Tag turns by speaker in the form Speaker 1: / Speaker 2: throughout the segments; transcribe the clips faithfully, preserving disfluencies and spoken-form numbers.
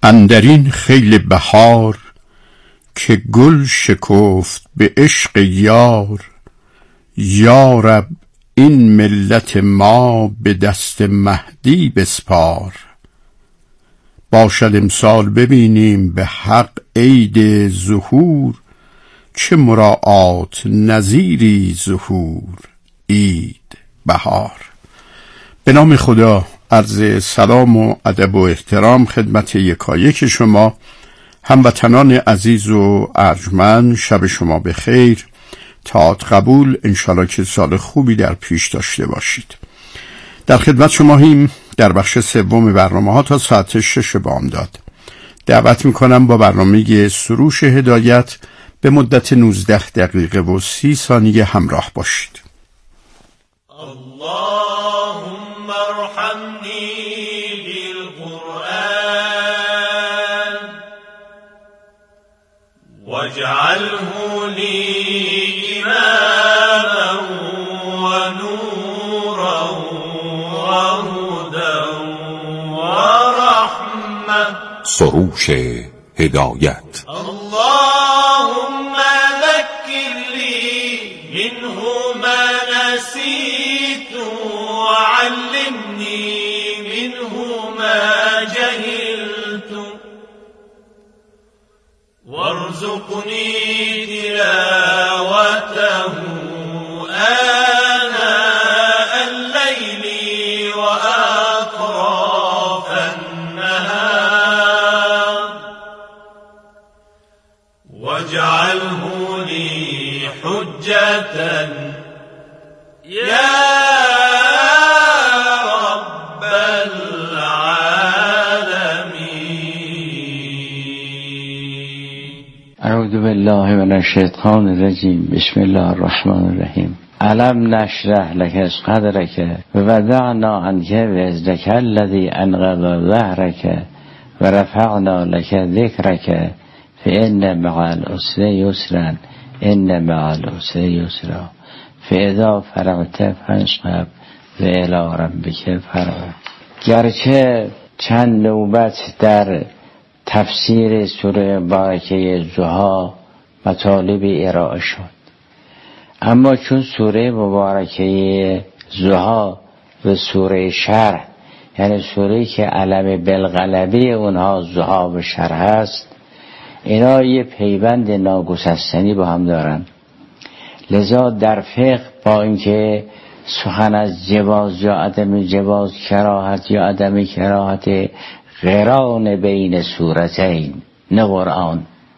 Speaker 1: اندرین خیل بهار که گل شکفت به عشق یار، یارب این ملت ما به دست مهدی بسپار. باشد امسال ببینیم به حق عید ظهور، چه مراعات نظیری ظهور عید بهار. به نام خدا عرض سلام و ادب و احترام خدمت یکایک شما هموطنان عزیز و ارجمند. شب شما بخیر، طاعت قبول، انشالله که سال خوبی در پیش داشته باشید. در خدمت شما هیم در بخش سوم برنامه ها تا ساعت شش بامداد. دعوت میکنم با برنامه سروش هدایت به مدت نوزده دقیقه و سی ثانیه همراه باشید.
Speaker 2: اللهم ارحمنی بالقرآن واجعله لی اماما و نورا و هدی و رحمة.
Speaker 3: سروش هدایت.
Speaker 2: اللهم ذکر لی منه ما نسیت وعلمنی منه ما جهلت وارزقنی تلاوته آناء الليل وأطراف النهار واجعله لي حجة يا رب العالمين.
Speaker 4: اعوذ بالله من الشیطان الرجیم. بسم الله الرحمن الرحیم. الم نشرح لك صدرك ووضعنا عنك وزرك الذي انقض ظهرك ورفعنا لك ذكرك فإن مع العسر يسرا إن مع العسر يسرا فإذا فرغت فانصب و الی ربک فرغب. گرچه چند نوبت در تفسیر سوره مبارکه ضحی مطالبی ارائه شد، اما چون سوره مبارکه ضحی و سوره شرح، یعنی سوره که علم بالغلبه اونها ضحی و شرح است، اینا یه پیوند ناگسستنی با هم دارن. لذا در فقه با اینکه سخن از جواز یا عدم جواز، کراهت یا عدم کراهت، قران بین سورتین نه قرآن،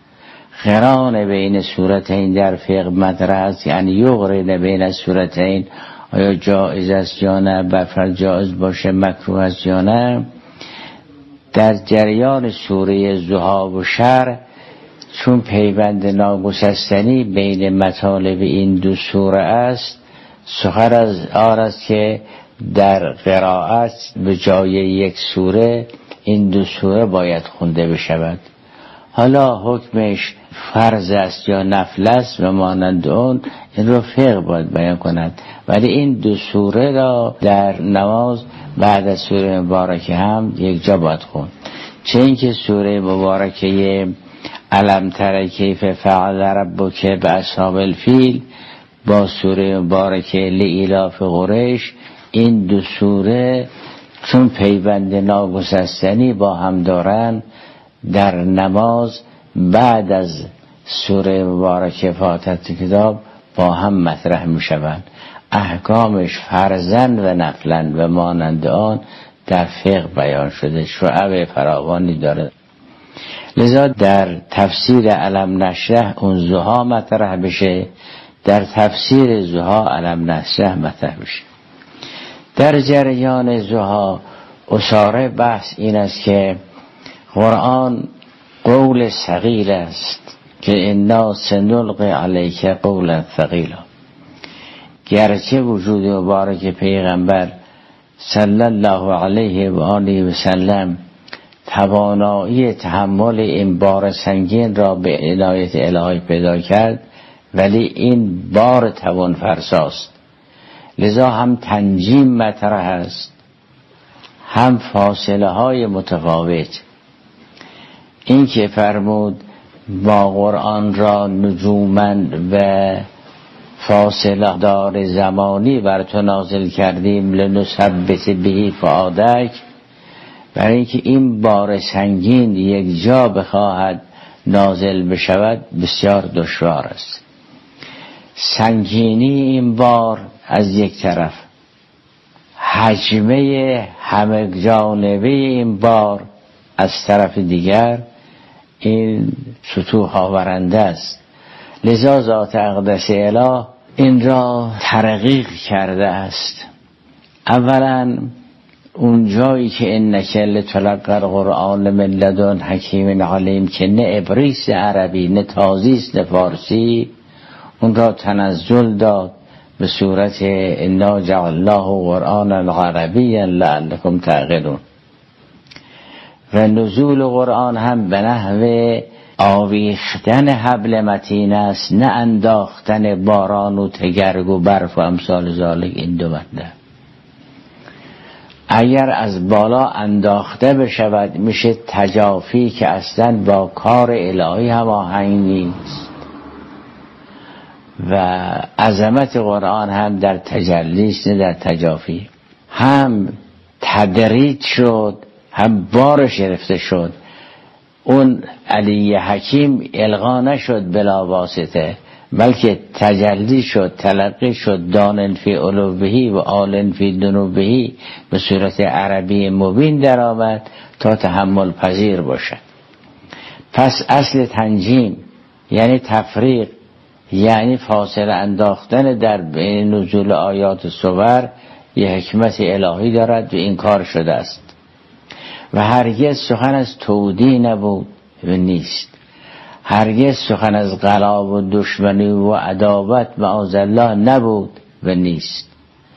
Speaker 4: قران بین سورتین در فقه مطرح است، یعنی یقرن بین سورتین، آیا جایز است یا نه، بفر جایز باشه مکروه است یا نه. در جریان سوره ضحی و شرح چون پیوند ناگسستنی بین مطالب این دو سوره است، سخن از آن است که در قرائت به جای یک سوره این دو سوره باید خونده بشود. حالا حکمش فرض است یا نفل است و مانند اون، این رو فقه باید بیان کند، ولی این دو سوره را در نماز بعد از سوره مبارکه هم یک جا باید خوند. چه اینکه سوره مبارکه الم تر کیف فعل ربک باصحاب الفیل با سوره مبارکه لایلاف قریش، این دو سوره چون پیوند ناگسستنی با هم دارن، در نماز بعد از سوره مبارکه فاتحه کتاب با هم مطرح می شوند. احکامش فرضاً و نفلاً و مانند آن در فقه بیان شده، شعب فراوانی داره. لذا در تفسیر الم نشرح اون ضحی مطرح بشه، در تفسیر ضحی الم نشرح مطرح بشه. در جریان ضحی اصاره بحث این است که قرآن قول ثقیل است که انا سنلقی علیک قولا ثقیلا. گرچه وجود مبارک پیغمبر صلی الله علیه و آله و سلم توانایی تحمل این بار سنگین را به عنایت الهی پیدا کرد، ولی این بار توان فرساست. لذا هم تنجیم مطرح است، هم فاصله های متفاوت. این که فرمود با قرآن را نجومن و فاصله دار زمانی بر تو نازل کردیم لنثبت به فؤادک، برای اینکه این بار سنگین یک جا بخواهد نازل بشود بسیار دشوار است. سنگینی این بار از یک طرف، حجمه همه جانبه این بار از طرف دیگر، این ستوح آورنده است. لذا ذات اقدس اله این را ترقیق کرده است. اولا اون جایی که انک لتلقی القرآن من لدن حکیم علیم که نه ابریس عربی نه تازیست نه فارسی، اون را تنزل داد به صورت انا جعلناه قرآنا عربیا لعلکم تعقلون. و نزول قرآن هم به نحو آویختن حبل متین است، نه انداختن باران و تگرگ و برف و امثال ذالک. این دو مطلب اگر از بالا انداخته بشود میشه تجافی که اصلا با کار الهی هماهنگ نیست. و عظمت قرآن هم در تجلیست نه در تجافی. هم تدریج شد هم بارش گرفته شد. اون علی حکیم القا نشد بلا واسطه، بلکه تجلی شد، تلقی شد، دانن فی علوبهی و آلن فی دنوبهی به صورت عربی مبین در آمد تا تحمل پذیر باشد. پس اصل تنجیم یعنی تفریق، یعنی فاصله انداختن در بین نزول آیات سور، یه حکمت الهی دارد و این کار شده است. و هرگز سخن از تودی نبود و نیست، هرگز سخن از غلا و دشمنی و عداوت معاذالله نبود و نیست.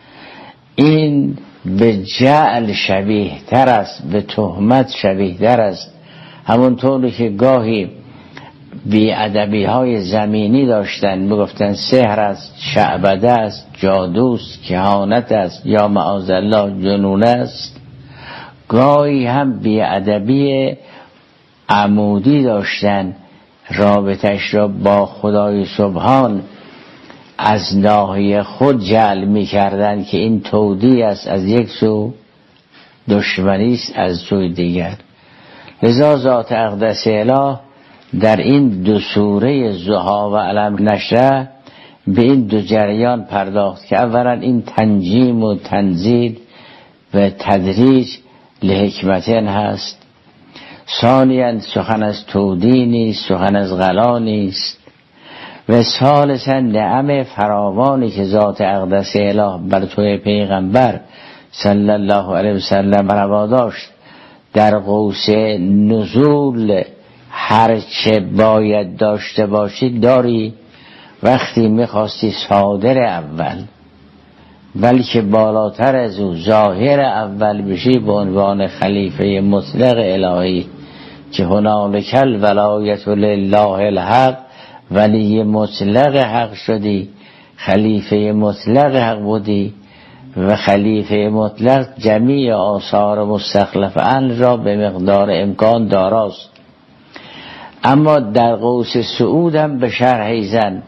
Speaker 4: این به جعل شبیه تر است، به تهمت شبیه تر است. همونطوری که گاهی بی ادبی های زمینی داشتن، میگفتن سحر است، شعبده است، جادوست، کهانت است یا معاذالله جنون است. گاهی هم بی ادبی عمودی داشتن، رابطش را با خدای سبحان از ناحیه خود جعل می کردن که این تودی است از یک سو، دشمنی است از سوی دیگر. لذا ذات اقدس اله در این دو سوره ضحی و علم نشرح به این دو جریان پرداخت که اولا این تنجیم و تنزیل و تدریج لحکمتین هست، ثانیاً سخن از تودی نیست، سخن از غلا نیست، و ثالثاً نعم فراوانی که ذات اقدس اله بر توی پیغمبر صلی الله علیه وسلم روا داشت در قوس نزول هر چه باید داشته باشی داری. وقتی میخواستی صادر اول بلکه بالاتر از او ظاهر اول بشی به عنوان خلیفه مطلق الهی که هنالک الولایت لله الحق، ولی مطلق حق شدی، خلیفه مطلق حق بودی و خلیفه مطلق جمیع آثار مستخلف عنه را به مقدار امکان داراست. اما در قوس سعود هم به شرح زن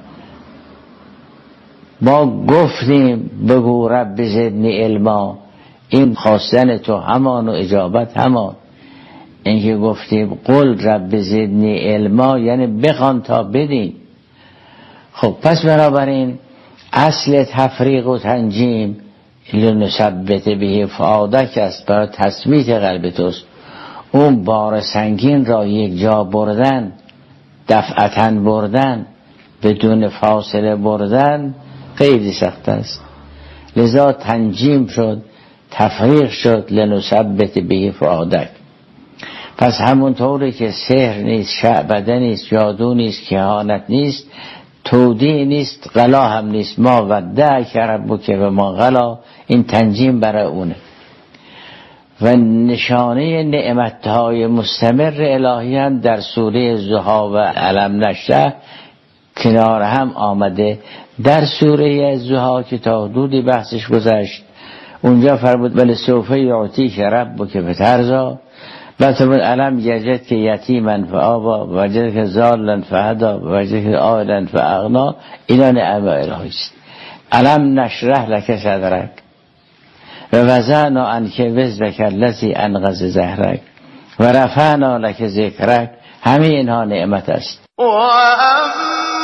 Speaker 4: ما گفتیم بگو رب زدنی علما، این خواستن تو همان و اجابت همان. این که گفتیم قل رب زدنی علما یعنی بخوان تا بدین. خب پس بنابراین اصل تفریق و تنجیم لنثبت به فؤادک است، برای تثبیت قلب توست. اون بار سنگین را یک جا بردن، دفعتاً بردن، بدون فاصله بردن خیلی سخت است. لذا تنجیم شد، تفریق شد، لنثبت به فؤادک. پس همونطوری که سحر نیست، شعبده نیست، جادو نیست، کهانت نیست، تودی نیست، غلا هم نیست، ما ودعک ربک و ما غلا، این تنجیم برای اونه. و نشانه نعمتهای مستمر الهی هم در سوره ضحی و علم نشرح کنار هم آمده. در سوره ضحی که تا حدودی بحثش گذشت، اونجا فرمود بل سوف یعطیک ربک فترضی، مثلا علم یجد که یتیمن فآوا وجد که ضالا فهدا وجد که عائلا فاغنا، اینا نعمه الهی است. علم نشرح لک صدرک و وضعنا عنک وزرک الذی انقض ظهرک و رفعنا لک ذکرک، همه اینها نعمت است.
Speaker 5: و اما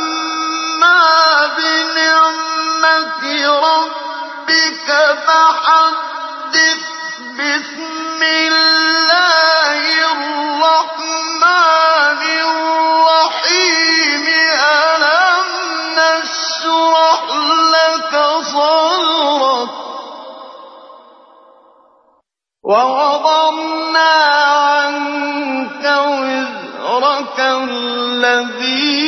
Speaker 5: بنعمت ربک فحدث. بسم الله الرحمن الرحیم. ألم نشرح لك صدرك ووضعنا عنك وزرك الذي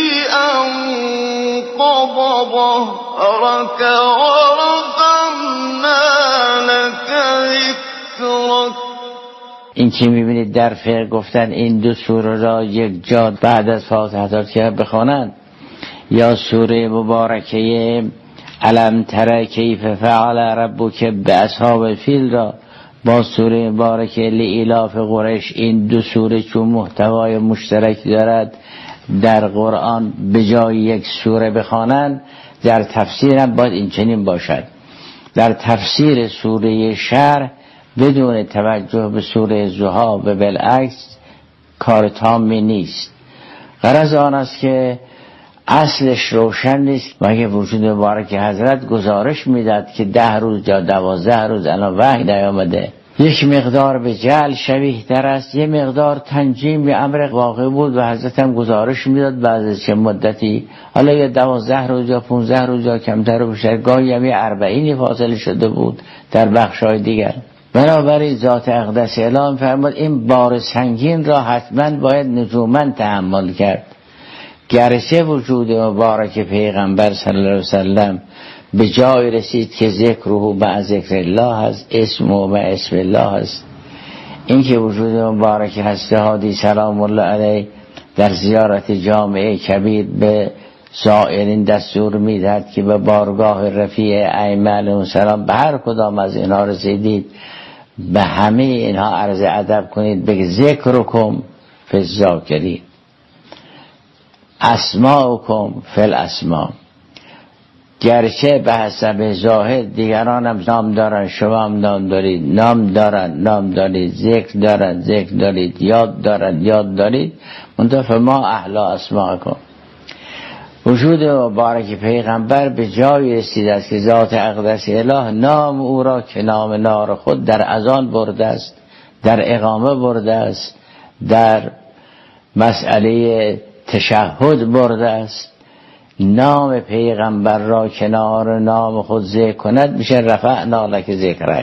Speaker 5: أنقض ظهرك ورفعنا لك ذكرك.
Speaker 4: این که میبینید در فقه گفتن این دو سوره را یک جا بعد از فاتحه که بخوانند، یا سوره مبارکه الم تر کیف فعل ربک باصحاب الفیل را با سوره مبارکه لإلاف قریش، این دو سوره چون محتوای مشترک دارد در قرآن به جای یک سوره بخوانند، در تفسیر هم باید این چنین باشد. در تفسیر سوره شرح بدون توجه به سوره ضحی و بالعکس کار تامی نیست. غرض آن است که اصلش روشن نیست، مگه وجود مبارک حضرت گزارش میداد که ده روز یا دوازده روز الان وحی نیامده. یک مقدار به جعل شبیه تر است، یک مقدار تنجیم به امر واقع بود و حضرت هم گزارش میداد بعد از چه مدتی، حالا یا دوازده روز یا پونزده روز یا کمتر و بیشتر، گاهی هم اربعینی فاصله شده بود در بخشای دیگر. بنابراین ذات اقدس اعلام فرمود این بار سنگین را حتما باید نجومن تحمل کرد. گرچه وجود مبارک پیغمبر صلی الله علیه وسلم به جای رسید که ذکره مع ذکر الله هست، اسمه و اسم الله هست. این که وجود مبارک هست هادی سلام الله علیه در زیارت جامعه کبیر به زائرین دستور میدهد که به بارگاه رفیع ائمه علیهم السلام به هر کدام از اینها رسیدید به همه اینها عرض ادب کنید، بگه ذکرکم فی الذاکرین اسماءکم فی الاسماء. گرچه به حسب ظاهر دیگران هم نام دارن، شما هم نام دارید، نام دارن نام دارید، ذکر دارن ذکر دارید، یاد دارن یاد دارید، منتها ما احلا اسماءکم. وجود مبارک پیغمبر به جای رسید است که ذات اقدس اله نام او را که نام نار خود در اذان برده است، در اقامه برده است، در مسئله تشهد برده است. نام پیغمبر را کنار نام خود ذکر کند میشه رفعنا لک ذکرک.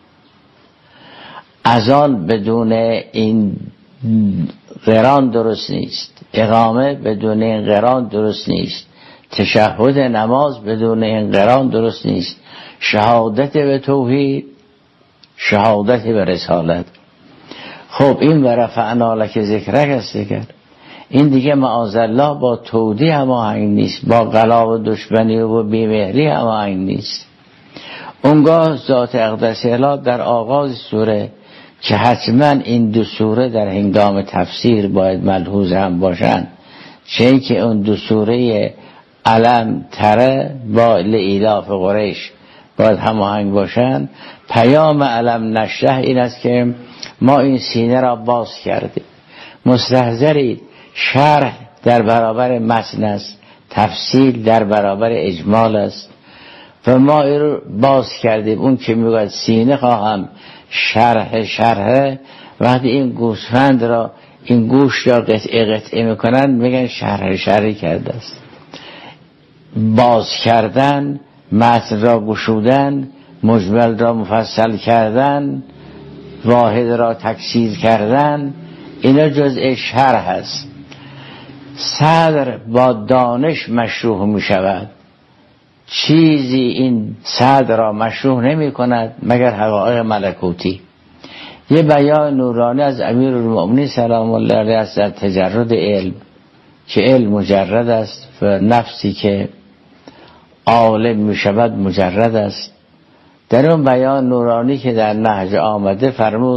Speaker 4: اذان بدون این قران درست نیست، اقامه بدون این قران درست نیست، تشهد نماز بدون این قران درست نیست، شهادت به توحید، شهادت به رسالت. خب این و رفعنا لک ذکرک است دیگر، این دیگه معاذالله با تودی هماهنگ نیست، با غلا و دشمنی و بیمهری هماهنگ نیست. اونگاه ذات اقدس اله در آغاز سوره که حتما این دو سوره در هنگام تفسیر باید ملحوظ هم باشن، چه که اون دو سوره علم تره با لإلاف قریش باید هماهنگ باشن. پیام علم نشرح این است که ما این سینه را باز کردیم. مستحضرید شرح در برابر متن است، تفصیل در برابر اجمال است و ما این رو باز کردیم. اون که میگوید سینه خواهم شرح شرح، وقتی این گوسفند را این گوش را قطعه قطعه میکنن میگن شرح شرح کرده است. باز کردن، متن را گشودن، مجمل را مفصل کردن، واحد را تکثیر کردن، اینا جزء شرح است. صدر با دانش مشروح می شود، چیزی این صدر را مشروح نمی کند مگر حقایق ملکوتی. یه بیان نورانی از امیرالمؤمنین سلام الله علیه است در تجرد علم، که علم مجرد است و نفسی که عالم می شود مجرد است. در اون بیان نورانی که در نهج آمده فرمود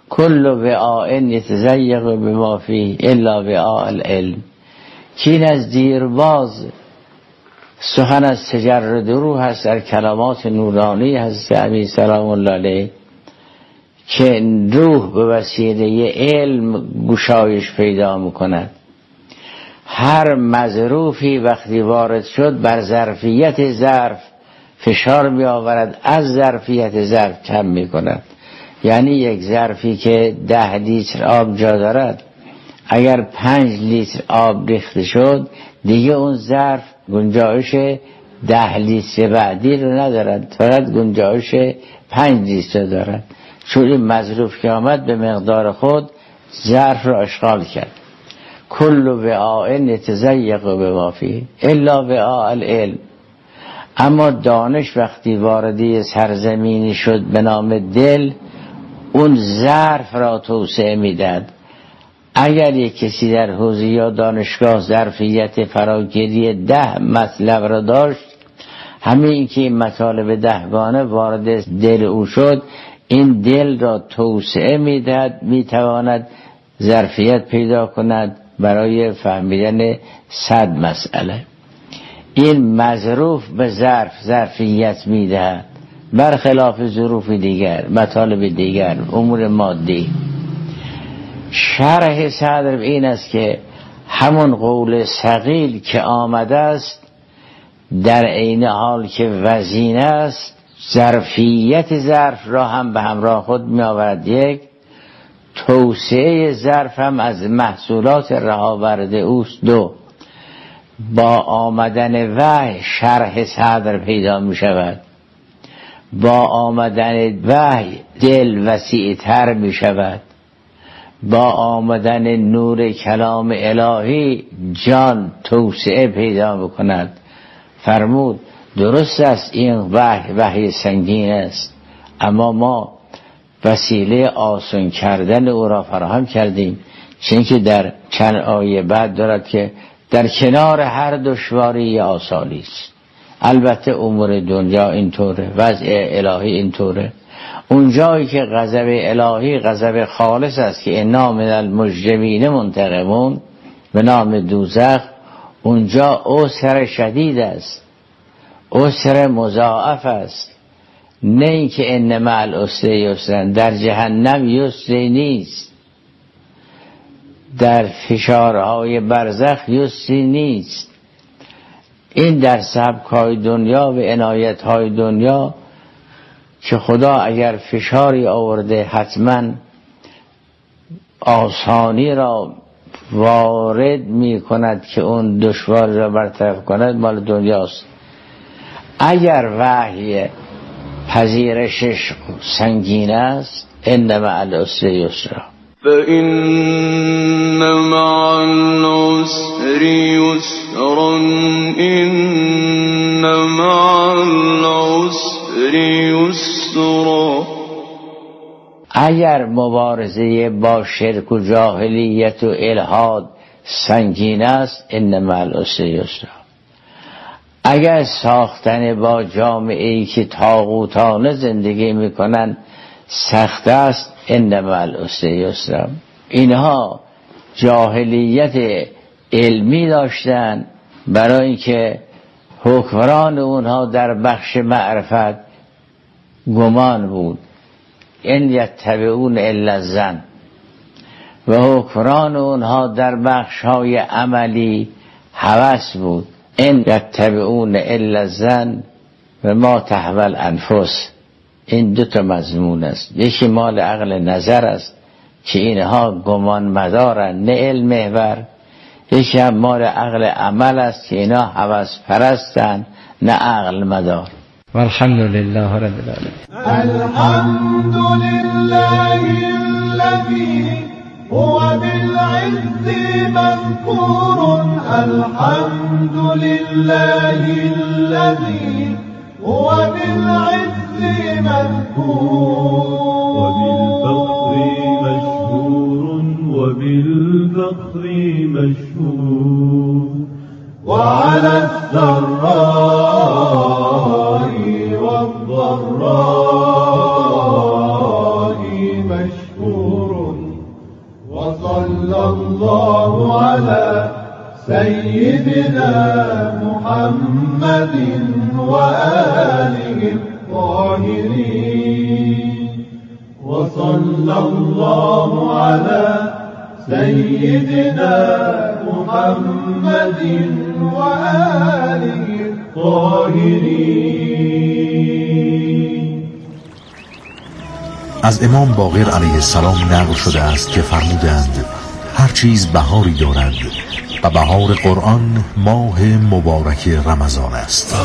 Speaker 4: کل وعاء یتضیق بما فیه الا وعاء العلم. که این از دیرباز سخن از تجرد روح هست در کلمات نورانی حضرت علی سلام الله علیه که روح به وسیله علم گشایش پیدا میکند. هر مظروفی وقتی وارد شد بر ظرفیت ظرف فشار می آورد، از ظرفیت ظرف کم می کند. یعنی یک ظرفی که ده لیتر آب جا دارد، اگر پنج لیتر آب ریخته شد دیگه اون ظرف گنجایش ده لیتر بعدی رو ندارد، فقط گنجایش پنج لیتر دارد، چون این مظروف که آمد به مقدار خود ظرف رو اشغال کرد. کل وعاء یتضیق بما فیه الا وعاء العلم. اما دانش وقتی واردی سرزمینی شد به نام دل، اون ظرف را توسعه میداد. اگر یک کسی در حوزه یا دانشگاه ظرفیت فراگیری ده مطلب را داشت، همین این که این مطالب دهگانه وارد دل او شد، این دل را توسعه میداد، میتواند ظرفیت پیدا کند برای فهمیدن صد مسئله. این مظروف به ظرف ظرفیت میدهد، برخلاف ظروف دیگر، مطالب دیگر، امور مادی. شرح صدر این است که همون قول ثقیل که آمده است در عین حال که وزین است، ظرفیت ظرف را هم به همراه خود می آورد. یک، توسعه ظرف هم از محصولات رهاورده اوست. دو، با آمدن وحی شرح صدر پیدا می شود، با آمدن وحی دل وسیع تر می شود، با آمدن نور کلام الهی جان توسعه پیدا می کند. فرمود درست است این وحی وحی سنگین است، اما ما وسیله آسان کردن او را فراهم کردیم، چون که در چند آیه بعد دارد که در کنار هر دشواری آسانی است. البته امور دنیا اینطوره، وضع الهی اینطوره. اونجایی که غضب الهی غضب خالص است که انا من المجرمین منتقمون به نام دوزخ، اونجا عسر شدید است، عسر مضاعف است. نه اینکه ان مع العسر یسرا، در جهنم یسری نیست، در فشارهای برزخ یسری نیست. این در سبکای دنیا و عنایتهای دنیا که خدا اگر فشاری آورده حتما آسانی را وارد می کند که اون دشوار را برطرف کند، مال دنیاست. اگر وحی پذیرشش سنگین است، ان مع العسر یسرا،
Speaker 5: فإن مع العسر يسرا إن مع العسر یسرا.
Speaker 4: اگر مبارزه با شرک و جاهلیت و الحاد سنگین است، ان مع العسر یسرا. اگر ساختن با جامعه‌ای که طاغوتانه زندگی میکنن سخت است، ان مع العسر یسرا. اینها جاهلیت علمی داشتن برای اینکه حکمران اونها در بخش معرفت گمان بود، ان یتبعون الا الظن، و حکمران اونها در بخش های عملی هوس بود، ان یتبعون الا الظن و ما تهوی الانفس. این دو تا مضمون است، یکی مال عقل نظر است که اینها گمان مدارن نه علم محور، یکی هم مال عقل عمل است که اینها هوس پرستن نه عقل مدار. والحمد لله رب العالمین.
Speaker 2: الحمد لله الذي هو بالعز مذكور، الحمد لله الذي هو بالعز مذكور، وبالفخر مشهور وبالفخر مشهور، وعلى السراء والضراء مشهور. وصلى الله على سيدنا محمد وآله الطاهرين وصلى الله على سيدنا محمد وآله الطاهرين.
Speaker 6: از امام باقر علیه السلام نقل شده است که فرمودند هر چیز بهاری دارد و بهار قرآن ماه مبارک رمضان است.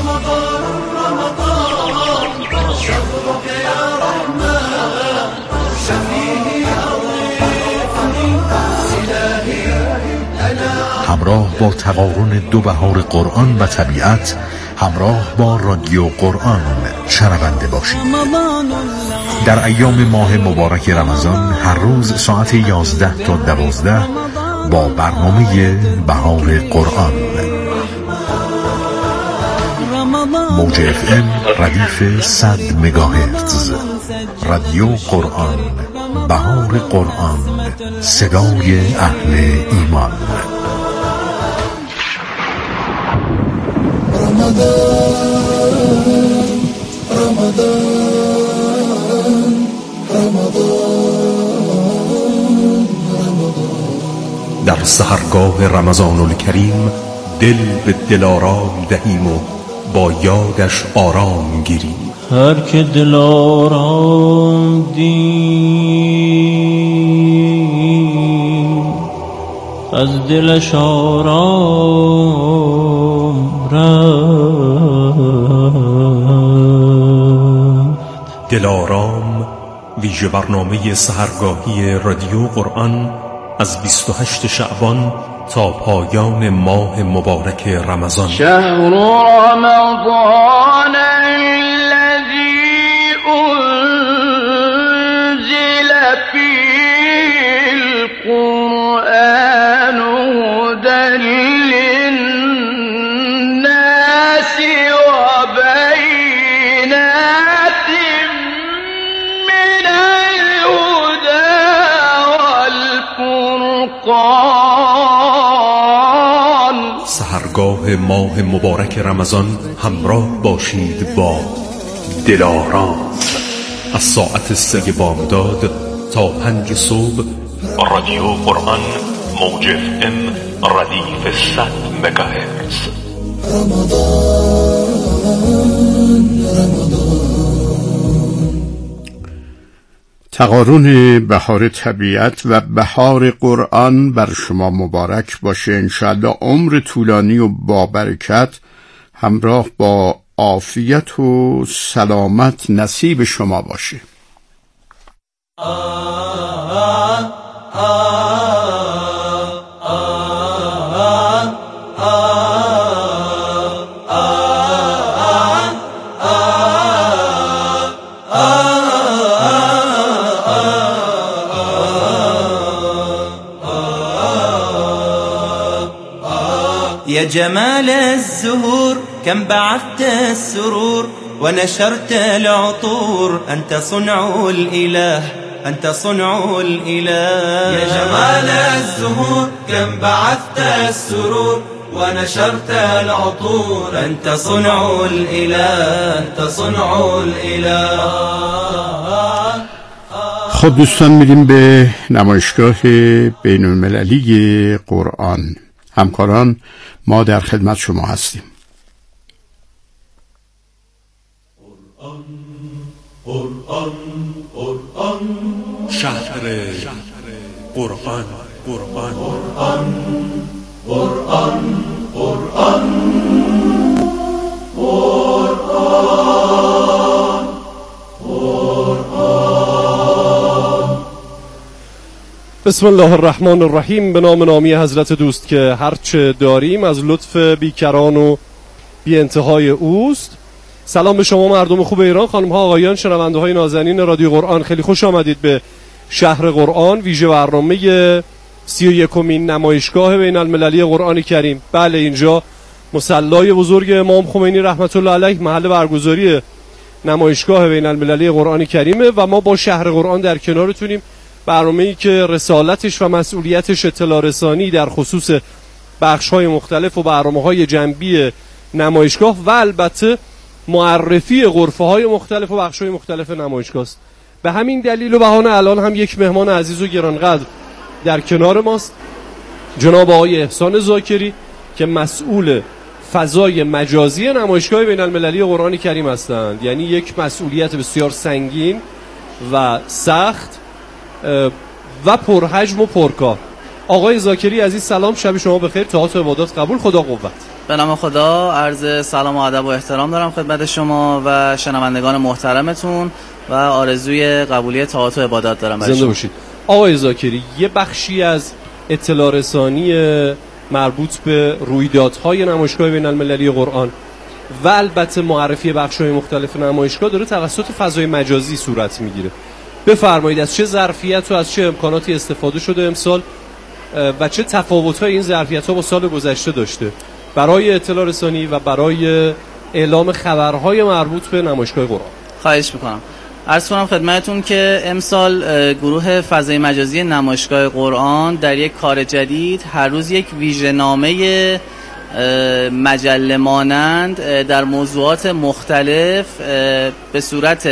Speaker 6: همراه با تقارن دو بهار قرآن و طبیعت، همراه با رادیو قرآن شنونده باشید. در ایام ماه مبارک رمضان هر روز ساعت یازده تا دوازده با برنامه بهار قرآن. موج اف ام ردیف صد مگاهرتز. رادیو قرآن، بهار قرآن، صدای اهل ایمان.
Speaker 3: در سحرگاه رمضان الکریم دل به دلارام دهیم و با یادش آرام گیریم.
Speaker 7: هر که دلارام دید از دلش آرام رفت.
Speaker 3: دلارام ویژه برنامه سحرگاهی رادیو قرآن از بیست و هشتم شعبان تا پایان ماه مبارک رمضان.
Speaker 5: شهر رمضان الذي انزل فيه القرآن هدى للناس وبينات من الهدى والفرقان.
Speaker 3: سحرگاه ماه مبارک رمضان همراه باشید با دلارام از ساعت سه بامداد تا پنج صبح. رادیو قرآن، موج اف ام ردیف صد مگاهرتز.
Speaker 1: تقارن بهار طبیعت و بهار قرآن بر شما مبارک باشه. انشاءالله عمر طولانی و با برکت همراه با عافیت و سلامت نصیب شما باشه.
Speaker 8: يا جمال الزهور كم بعثت السرور ونشرت العطور أنت صنع الإله أنت صنع الإله.
Speaker 2: يا جمال الزهور كم بعثت السرور ونشرت العطور
Speaker 8: أنت صنع الإله أنت صنع الإله.
Speaker 1: خب دوستان، میریم به نمایشگاه بین المللی قرآن. همکاران، ما در خدمت شما هستیم.
Speaker 2: قرآن قرآن قرآن
Speaker 3: شهر قرآن قرآن
Speaker 2: قرآن قرآن قرآن قرآن قرآن.
Speaker 9: بسم الله الرحمن الرحیم. به نام نامی حضرت دوست که هرچه داریم از لطف بیکران و بی انتهای اوست. سلام به شما مردم خوب ایران، خانم ها آقایان، شنونده های نازنین رادیو قرآن. خیلی خوش آمدید به شهر قرآن، ویژه برنامه سی و یکمین نمایشگاه بین المللی قرآن کریم. بله، اینجا مصلی بزرگ امام خمینی رحمت الله علیه محل برگزاری نمایشگاه بین المللی قرآن کریمه و ما با شهر قرآن در کنارتونیم برنامه‌ای که رسالتش و مسئولیتش اطلاع رسانی در خصوص بخش‌های مختلف و برنامه‌های جنبی نمایشگاه و البته معرفی غرفه‌های مختلف و بخش‌های مختلف نمایشگاه است. به همین دلیل و بهانه الان هم یک مهمان عزیز و گرانقدر در کنار ماست، جناب آقای احسان ذاکری که مسئول فضای مجازی نمایشگاه بین المللی قرآن کریم هستند. یعنی یک مسئولیت بسیار سنگین و سخت و پرحجم و پرکار. آقای ذاکری عزیز سلام، شب شما بخیر، طاعات و عبادات قبول، خدا قوت.
Speaker 10: به نام خدا عرض سلام و ادب و احترام دارم خدمت شما و شنوندگان محترمتون و آرزوی قبولی طاعات و عبادات دارم.
Speaker 9: زنده باشید. آقای ذاکری، یه بخشی از اطلاع رسانی مربوط به رویدادهای نمایشگاه بین المللی قرآن و البته معرفی بخش‌های مختلف نمایشگاه داره توسط فضای مجازی صورت میگیره. بفرمایید از چه ظرفیت و از چه امکاناتی استفاده شده امسال و چه تفاوت‌های این ظرفیت‌ها با سال گذشته داشته برای اطلاع رسانی و برای اعلام خبرهای مربوط به نمایشگاه قرآن؟
Speaker 10: خواهش میکنم. عرض کنم خدمتتون که امسال گروه فضای مجازی نمایشگاه قرآن در یک کار جدید هر روز یک ویژه‌نامه مجله مانند در موضوعات مختلف به صورت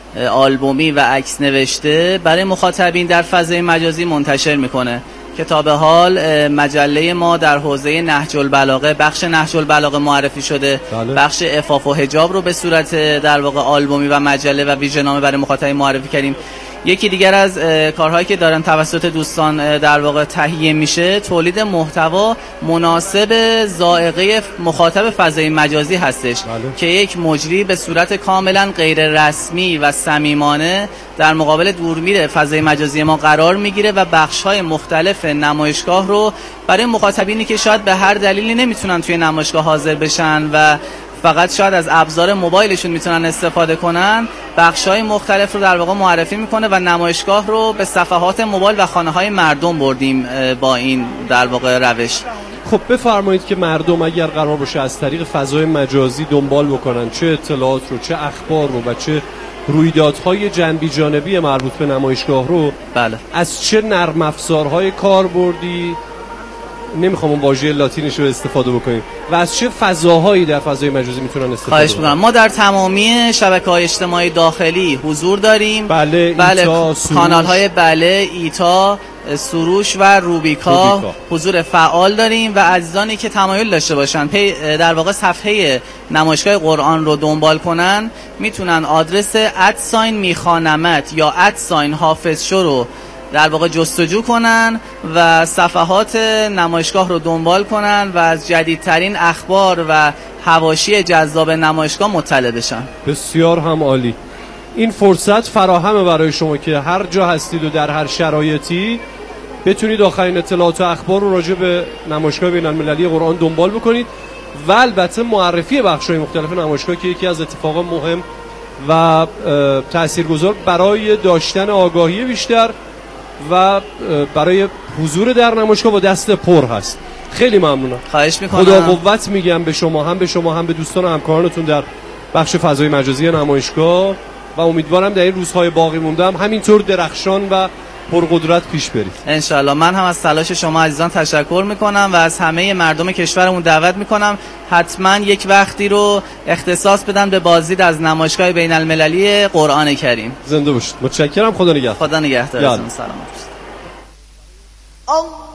Speaker 10: آلبومی و عکس نوشته برای مخاطبین در فضای مجازی منتشر میکنه که تا به حال مجله ما در حوزه نهج البلاغه، بخش نهج البلاغه معرفی شده. بله. بخش عفاف و حجاب رو به صورت در واقع آلبومی و مجله و ویژه‌نامه برای مخاطبین معرفی کردیم. یکی دیگر از کارهایی که دارن توسط دوستان در واقع تهیه میشه تولید محتوا مناسب ذائقه مخاطب فضای مجازی هستش. بله. که یک مجری به صورت کاملا غیر رسمی و صمیمانه در مقابل دوربین فضای مجازی ما قرار میگیره و بخش‌های مختلف نمایشگاه رو برای مخاطبینی که شاید به هر دلیلی نمیتونن توی نمایشگاه حاضر بشن و فقط شاید از ابزار موبایلشون میتونن استفاده کنن، بخش‌های مختلف رو در واقع معرفی میکنه و نمایشگاه رو به صفحات موبایل و خانه‌های مردم بردیم با این در واقع روش.
Speaker 9: خب بفرمایید که مردم اگر قرار باشه از طریق فضای مجازی دنبال بکنن چه اطلاعات رو، چه اخبار رو و چه رویدادهای جنبی جانبی مربوط به نمایشگاه رو، بله، از چه نرم افزارهای کاربردی، نمیخوام اون واژه لاتینش رو استفاده بکنیم، و از چه فضاهایی در فضای مجازی میتونن استفاده
Speaker 10: خواهش میکنم. ما در تمامی شبکه‌های اجتماعی داخلی حضور داریم.
Speaker 9: بله،
Speaker 10: بله،
Speaker 9: ایتا،
Speaker 10: کانال‌های بله، ایتا، سروش و روبیکا, روبیکا حضور فعال داریم و عزیزانی که تمایل داشته باشن پی در واقع صفحه نمایشگاه قرآن رو دنبال کنن میتونن آدرس ادساین میخانمت یا ادساین حافظشو رو در واقع جستجو کنن و صفحات نمایشگاه رو دنبال کنن و از جدیدترین اخبار و حواشی جذاب نمایشگاه مطلع بشن.
Speaker 9: بسیار هم عالی. این فرصت فراهمه برای شما که هر جا هستید و در هر شرایطی بتونید آخرین اطلاعات و اخبار رو راجع به نمایشگاه بین المللی قرآن دنبال بکنید و البته معرفی بخش‌های مختلف نمایشگاه که یکی از اتفاقات مهم و تاثیرگذار برای داشتن آگاهی بیشتر و برای حضور در نمایشگاه با دست پر هست. خیلی ممنونم.
Speaker 10: خواهش میکنم.
Speaker 9: خدا قوت میگم به شما، هم به شما هم به دوستان و همکارانتون در بخش فضای مجازی نمایشگاه و امیدوارم در این روزهای باقی موندم همینطور درخشان و پرقدرت پیش برید.
Speaker 10: انشالله. من هم از تلاش شما عزیزان تشکر میکنم و از همه مردم کشورمون دعوت میکنم حتما یک وقتی رو اختصاص بدن به بازدید از نمایشگاه بین المللی قرآن کریم.
Speaker 9: زنده باشید. متشکرم. خدا نگهدار.
Speaker 10: خدا نگهدار. سلامت.